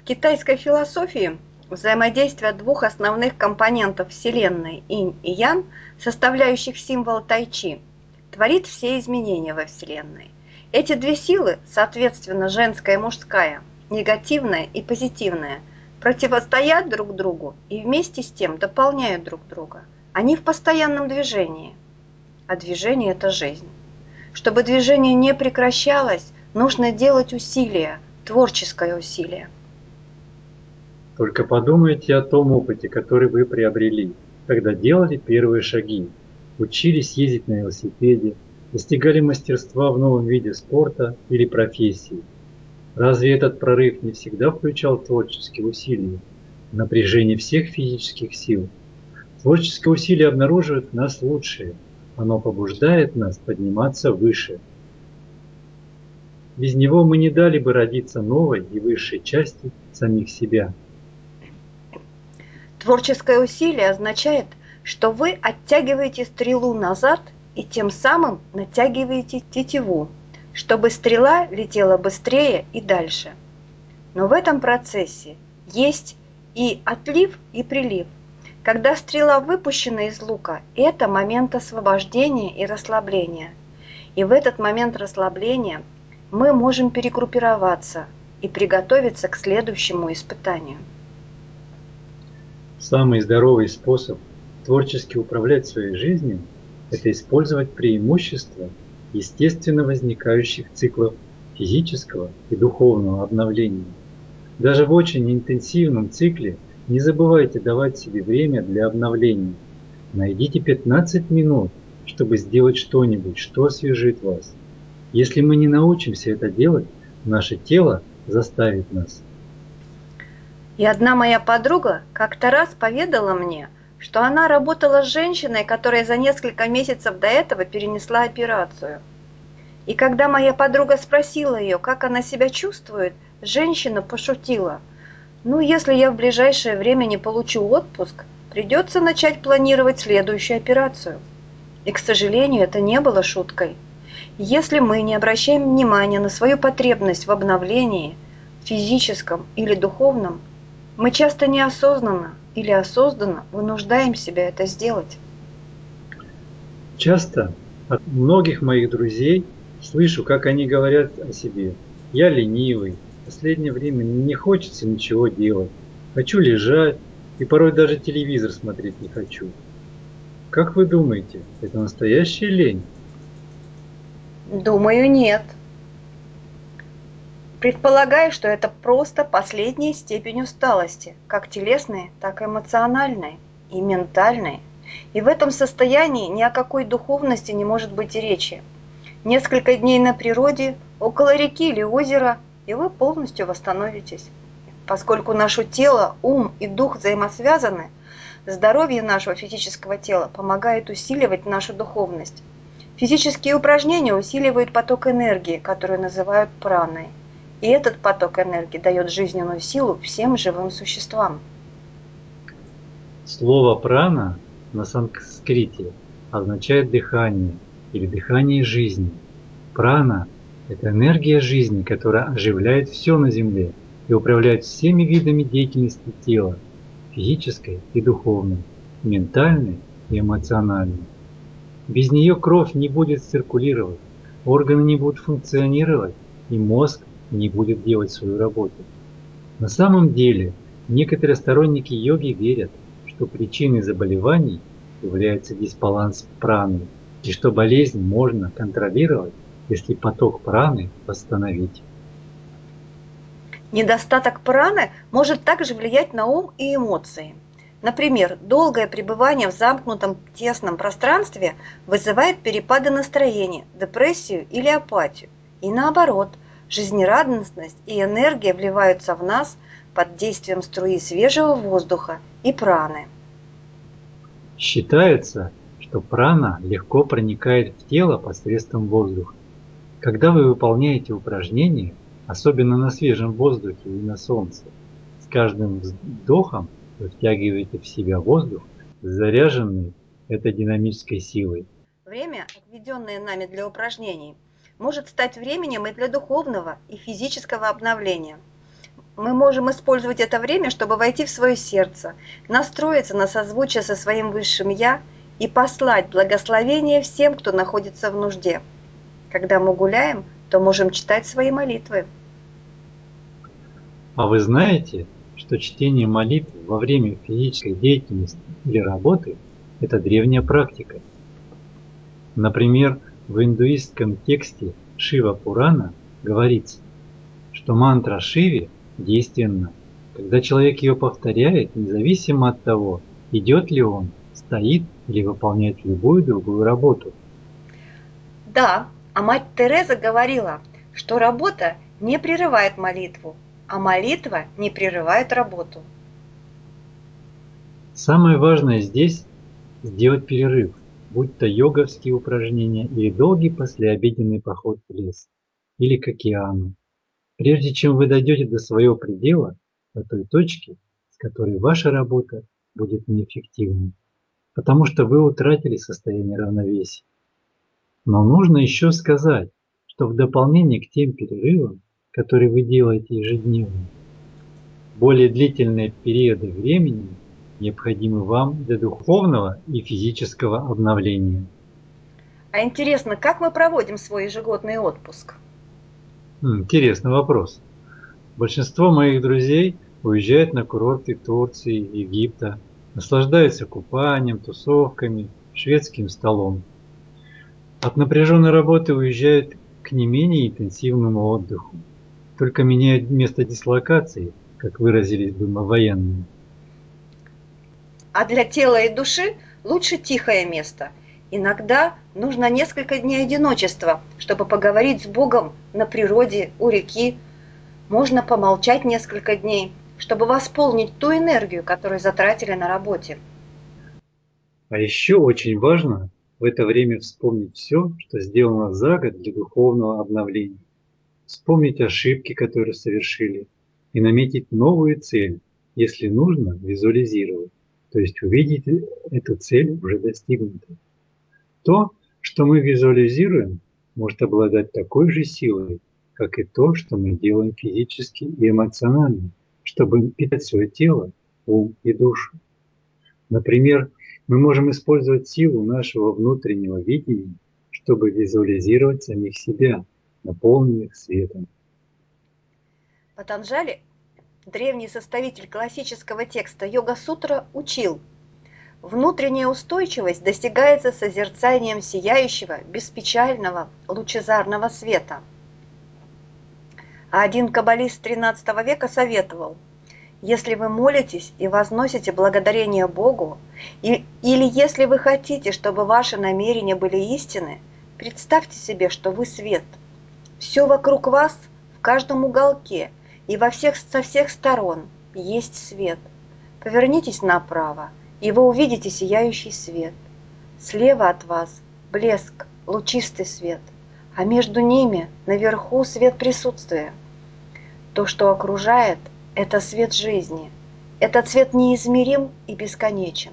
китайской философии взаимодействие двух основных компонентов Вселенной инь и ян, составляющих символ тайчи, творит все изменения во Вселенной. Эти две силы, соответственно женская и мужская, негативная и позитивная, противостоят друг другу и вместе с тем дополняют друг друга. Они в постоянном движении, а движение – это жизнь. Чтобы движение не прекращалось, нужно делать усилия, творческое усилие. Только подумайте о том опыте, который вы приобрели, когда делали первые шаги, учились ездить на велосипеде, достигали мастерства в новом виде спорта или профессии. Разве этот прорыв не всегда включал творческие усилия, напряжение всех физических сил? Творческое усилие обнаруживает в нас лучшее, оно побуждает нас подниматься выше. Без него мы не дали бы родиться новой и высшей части самих себя. Творческое усилие означает, что вы оттягиваете стрелу назад и тем самым натягиваете тетиву, чтобы стрела летела быстрее и дальше. Но в этом процессе есть и отлив, и прилив. Когда стрела выпущена из лука, это момент освобождения и расслабления. И в этот момент расслабления мы можем перегруппироваться и приготовиться к следующему испытанию. Самый здоровый способ творчески управлять своей жизнью – это использовать преимущества естественно возникающих циклов физического и духовного обновления. Даже в очень интенсивном цикле не забывайте давать себе время для обновления. Найдите 15 минут, чтобы сделать что-нибудь, что освежит вас. Если мы не научимся это делать, наше тело заставит нас. И одна моя подруга как-то раз поведала мне, что она работала с женщиной, которая за несколько месяцев до этого перенесла операцию. И когда моя подруга спросила ее, как она себя чувствует, женщина пошутила: «Ну, если я в ближайшее время не получу отпуск, придется начать планировать следующую операцию». И, к сожалению, это не было шуткой. Если мы не обращаем внимания на свою потребность в обновлении, физическом или духовном, мы часто неосознанно или осознанно вынуждаем себя это сделать. Часто от многих моих друзей слышу, как они говорят о себе: «Я ленивый, в последнее время не хочется ничего делать, хочу лежать и порой даже телевизор смотреть не хочу». Как вы думаете, это настоящая лень? Думаю, нет. Предполагаю, что это просто последняя степень усталости, как телесной, так и эмоциональной и ментальной. И в этом состоянии ни о какой духовности не может быть и речи. Несколько дней на природе, около реки или озера, и вы полностью восстановитесь. Поскольку наше тело, ум и дух взаимосвязаны, здоровье нашего физического тела помогает усиливать нашу духовность. Физические упражнения усиливают поток энергии, который называют праной. И этот поток энергии дает жизненную силу всем живым существам. Слово «прана» на санскрите означает «дыхание» или «дыхание жизни». Прана – это энергия жизни, которая оживляет все на Земле и управляет всеми видами деятельности тела – физической и духовной, ментальной и эмоциональной. Без нее кровь не будет циркулировать, органы не будут функционировать и мозг не будет делать свою работу. На самом деле, некоторые сторонники йоги верят, что причиной заболеваний является дисбаланс праны, и что болезнь можно контролировать, если поток праны восстановить. Недостаток праны может также влиять на ум и эмоции. Например, долгое пребывание в замкнутом тесном пространстве вызывает перепады настроения, депрессию или апатию. И наоборот, жизнерадостность и энергия вливаются в нас под действием струи свежего воздуха и праны. Считается, что прана легко проникает в тело посредством воздуха. Когда вы выполняете упражнения, особенно на свежем воздухе и на солнце, с каждым вдохом вы втягиваете в себя воздух, заряженный этой динамической силой. Время, отведенное нами для упражнений, может стать временем и для духовного и физического обновления. мы можем использовать это время, чтобы войти в свое сердце, настроиться на созвучие со своим высшим «Я» и послать благословение всем, кто находится в нужде. Когда мы гуляем, то можем читать свои молитвы. А вы знаете, что чтение молитв во время физической деятельности или работы – это древняя практика? Например, в индуистском тексте Шива Пурана говорится, что мантра Шиве действенна, когда человек ее повторяет, независимо от того, идет ли он, стоит или выполняет любую другую работу. Да, а мать Тереза говорила, что работа не прерывает молитву, а молитва не прерывает работу. Самое важное здесь – сделать перерыв, будь то йоговские упражнения или долгий послеобеденный поход в лес или к океану. Прежде чем вы дойдете до своего предела, до той точки, с которой ваша работа будет неэффективной, потому что вы утратили состояние равновесия. Но нужно еще сказать, что в дополнение к тем перерывам, которые вы делаете ежедневно, более длительные периоды времени необходимы вам для духовного и физического обновления. А интересно, как мы проводим свой ежегодный отпуск? Интересный вопрос. Большинство моих друзей уезжают на курорты Турции, Египта, наслаждаются купанием, тусовками, шведским столом. От напряженной работы уезжают к не менее интенсивному отдыху, только меняют место дислокации, как выразились бы военные. А для тела и души лучше тихое место. Иногда нужно несколько дней одиночества, чтобы поговорить с Богом на природе, у реки. Можно помолчать несколько дней, чтобы восполнить ту энергию, которую затратили на работе. А еще очень важно в это время вспомнить все, что сделано за год для духовного обновления. Вспомнить ошибки, которые совершили, и наметить новую цель, если нужно, визуализировать, то есть увидеть эту цель уже достигнутой. То, что мы визуализируем, может обладать такой же силой, как и то, что мы делаем физически и эмоционально, чтобы питать свое тело, ум и душу. Например, мы можем использовать силу нашего внутреннего видения, чтобы визуализировать самих себя, наполненных светом. Патанджали, древний составитель классического текста Йога-сутра, учил: внутренняя устойчивость достигается созерцанием сияющего, беспечального, лучезарного света. А один каббалист XIII века советовал: если вы молитесь и возносите благодарение Богу, или если вы хотите, чтобы ваши намерения были истинны, представьте себе, что вы свет. Все вокруг вас, в каждом уголке и со всех сторон есть свет. Повернитесь направо, и вы увидите сияющий свет. Слева от вас блеск, лучистый свет, а между ними наверху свет присутствия. То, что окружает, это свет жизни. Этот свет неизмерим и бесконечен.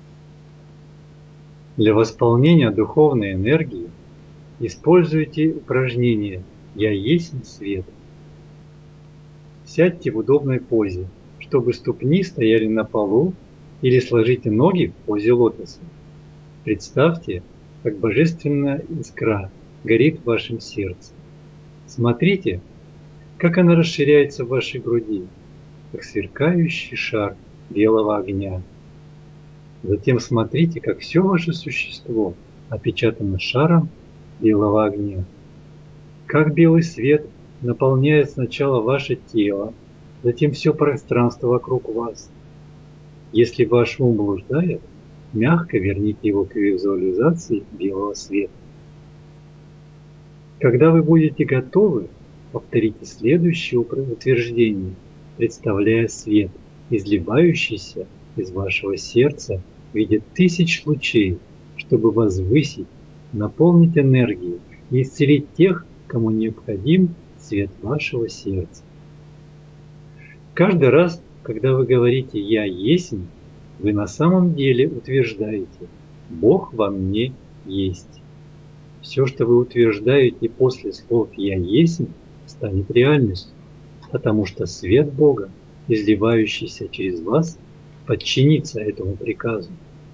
Для восполнения духовной энергии используйте упражнение «Я есть свет». Сядьте в удобной позе, чтобы ступни стояли на полу, или сложите ноги в позе лотоса. Представьте, как божественная искра горит в вашем сердце. Смотрите, как она расширяется в вашей груди, как сверкающий шар белого огня. Затем смотрите, как все ваше существо опечатано шаром белого огня. Как белый свет наполняет сначала ваше тело, затем все пространство вокруг вас. Если ваш ум блуждает, мягко верните его к визуализации белого света. Когда вы будете готовы, повторите следующее утверждение, представляя свет, изливающийся из вашего сердца в виде тысяч лучей, чтобы возвысить, наполнить энергией и исцелить тех, кому необходим свет вашего сердца. Каждый раз, когда вы говорите «Я есть», вы на самом деле утверждаете «Бог во мне есть». Все, что вы утверждаете после слов «Я есть», станет реальностью. потому что свет Бога, изливающийся через вас, подчинится этому приказу.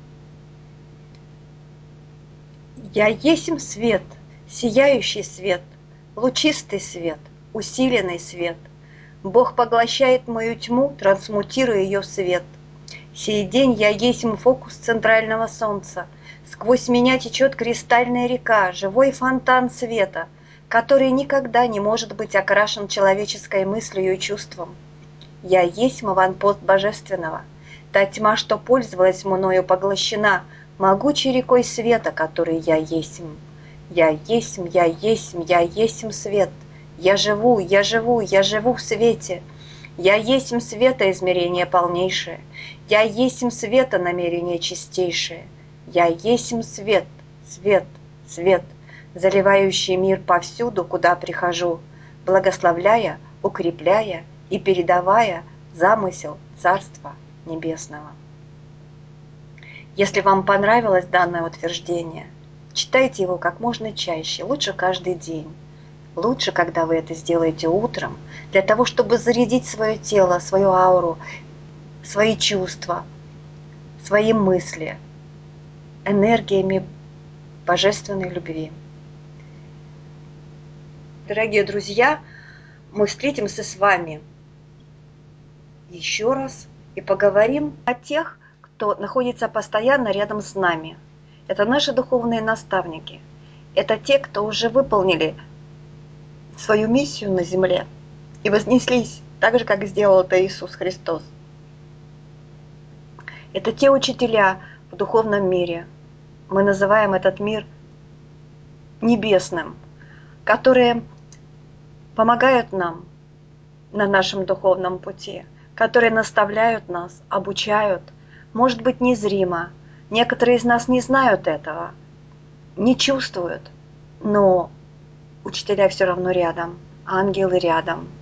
Я есмь свет, сияющий свет, лучистый свет, усиленный свет. Бог поглощает мою тьму, трансмутируя ее в свет. Сей день я есмь фокус центрального солнца. Сквозь меня течет кристальная река, живой фонтан света, который никогда не может быть окрашен человеческой мыслью и чувством. Я есть аванпост божественного. Та тьма, что пользовалась мною, поглощена могучей рекой света, который я есмь. Я есмь, я есмь, я есмь свет. Я живу, я живу, я живу в свете. Я есмь света измерение полнейшее. Я есмь света намерение чистейшее. Я есмь свет, свет, свет, заливающий мир повсюду, куда прихожу, благословляя, укрепляя и передавая замысел Царства Небесного. Если вам понравилось данное утверждение, читайте его как можно чаще, лучше каждый день. Лучше, когда вы это сделаете утром, для того, чтобы зарядить свое тело, свою ауру, свои чувства, свои мысли энергиями божественной любви. Дорогие друзья, мы встретимся с вами еще раз и поговорим о тех, кто находится постоянно рядом с нами. Это наши духовные наставники. Это те, кто уже выполнили свою миссию на земле и вознеслись, так же, как сделал это Иисус Христос. Это те учителя в духовном мире. Мы называем этот мир небесным, которые помогают нам на нашем духовном пути, которые наставляют нас, обучают, может быть, незримо. Некоторые из нас не знают этого, не чувствуют, но учителя все равно рядом, ангелы рядом.